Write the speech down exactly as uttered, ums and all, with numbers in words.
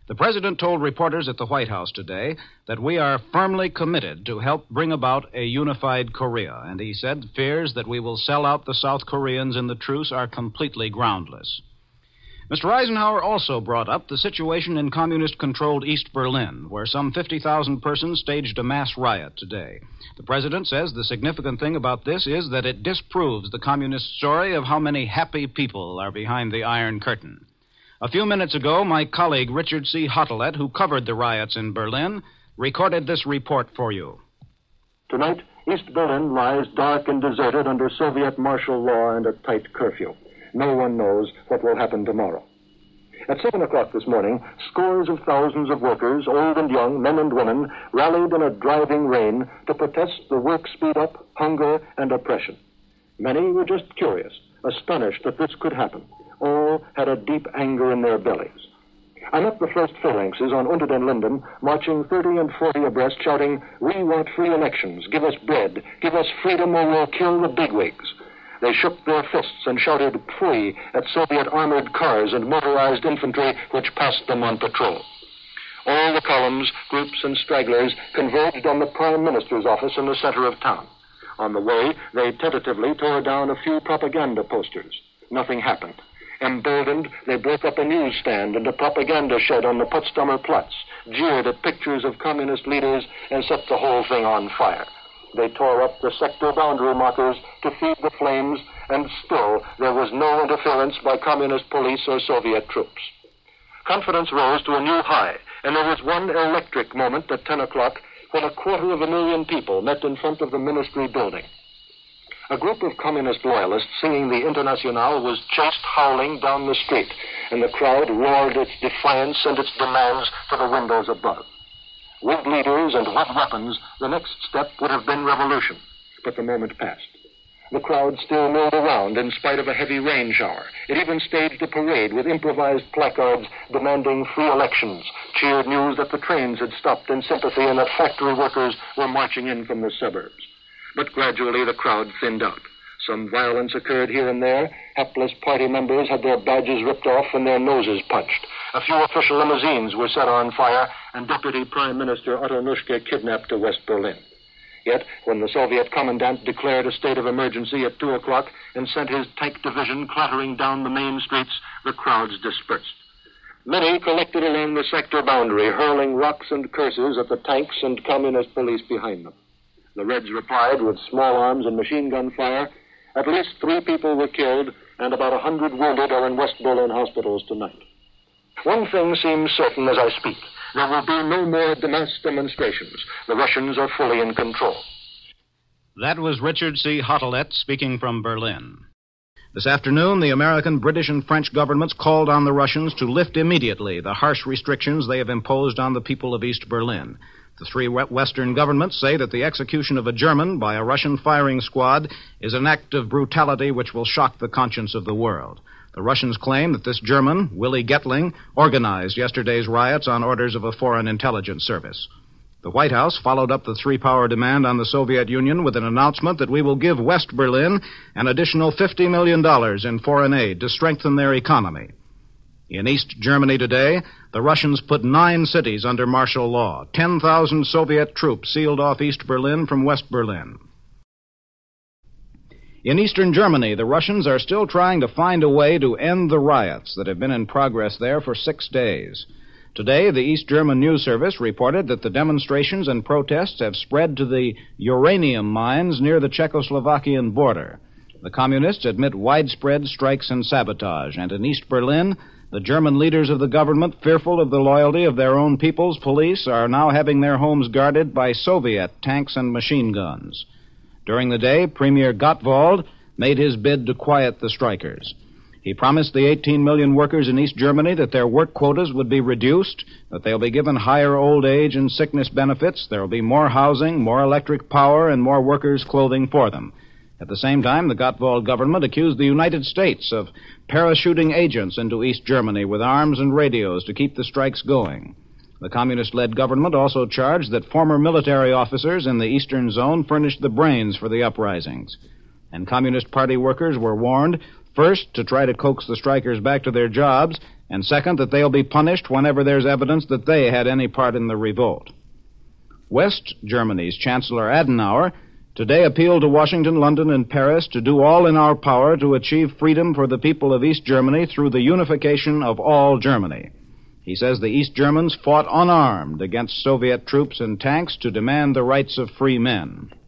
The president told reporters at the White House today that we are firmly committed to help bring about a unified Korea, and he said fears that we will sell out the South Koreans in the truce are completely groundless. Mister Eisenhower also brought up the situation in communist-controlled East Berlin, where some fifty thousand persons staged a mass riot today. The president says the significant thing about this is that it disproves the communist story of how many happy people are behind the Iron Curtain. A few minutes ago, my colleague Richard C. Hottelet, who covered the riots in Berlin, recorded this report for you. Tonight, East Berlin lies dark and deserted under Soviet martial law and a tight curfew. No one knows what will happen tomorrow. At seven o'clock this morning, scores of thousands of workers, old and young, men and women, rallied in a driving rain to protest the work speed-up, hunger, and oppression. Many were just curious, astonished that this could happen. All had a deep anger in their bellies. I'm up the first phalanxes on Unter den Linden, marching thirty and forty abreast, shouting, "We want free elections. Give us bread. Give us freedom or we'll kill the bigwigs." They shook their fists and shouted "Free" at Soviet armored cars and motorized infantry which passed them on patrol. All the columns, groups, and stragglers converged on the Prime Minister's office in the center of town. On the way, they tentatively tore down a few propaganda posters. Nothing happened. Emboldened, they broke up a newsstand and a propaganda shed on the Potsdamer Platz, jeered at pictures of communist leaders, and set the whole thing on fire. They tore up the sector boundary markers to feed the flames, and still there was no interference by communist police or Soviet troops. Confidence rose to a new high, and there was one electric moment at ten o'clock when a quarter of a million people met in front of the ministry building. A group of communist loyalists singing the Internationale was chased howling down the street, and the crowd roared its defiance and its demands to the windows above. With leaders and with weapons, the next step would have been revolution, but the moment passed. The crowd still milled around in spite of a heavy rain shower. It even staged a parade with improvised placards demanding free elections, cheered news that the trains had stopped in sympathy and that factory workers were marching in from the suburbs. But gradually the crowd thinned out. Some violence occurred here and there. Hapless party members had their badges ripped off and their noses punched. A few official limousines were set on fire, and Deputy Prime Minister Otto Nuschke kidnapped to West Berlin. Yet, when the Soviet commandant declared a state of emergency at two o'clock and sent his tank division clattering down the main streets, the crowds dispersed. Many collected along the sector boundary, hurling rocks and curses at the tanks and communist police behind them. The Reds replied with small arms and machine gun fire. At least three people were killed, and about a hundred wounded are in West Berlin hospitals tonight. One thing seems certain as I speak. There will be no more mass demonstrations. The Russians are fully in control. That was Richard C. Hottelet speaking from Berlin. This afternoon, the American, British, and French governments called on the Russians to lift immediately the harsh restrictions they have imposed on the people of East Berlin. The three Western governments say that the execution of a German by a Russian firing squad is an act of brutality which will shock the conscience of the world. The Russians claim that this German, Willy Getling, organized yesterday's riots on orders of a foreign intelligence service. The White House followed up the three-power demand on the Soviet Union with an announcement that we will give West Berlin an additional fifty million dollars in foreign aid to strengthen their economy. In East Germany today, the Russians put nine cities under martial law. ten thousand Soviet troops sealed off East Berlin from West Berlin. In eastern Germany, the Russians are still trying to find a way to end the riots that have been in progress there for six days. Today, the East German News Service reported that the demonstrations and protests have spread to the uranium mines near the Czechoslovakian border. The communists admit widespread strikes and sabotage, and in East Berlin, the German leaders of the government, fearful of the loyalty of their own people's police, are now having their homes guarded by Soviet tanks and machine guns. During the day, Premier Gottwald made his bid to quiet the strikers. He promised the eighteen million workers in East Germany that their work quotas would be reduced, that they'll be given higher old age and sickness benefits, there will be more housing, more electric power, and more workers' clothing for them. At the same time, the Gottwald government accused the United States of parachuting agents into East Germany with arms and radios to keep the strikes going. The communist-led government also charged that former military officers in the eastern zone furnished the brains for the uprisings. And Communist Party workers were warned, first, to try to coax the strikers back to their jobs, And second, that they'll be punished whenever there's evidence that they had any part in the revolt. West Germany's Chancellor Adenauer today appealed to Washington, London, and Paris to do all in our power to achieve freedom for the people of East Germany through the unification of all Germany. He says the East Germans fought unarmed against Soviet troops and tanks to demand the rights of free men.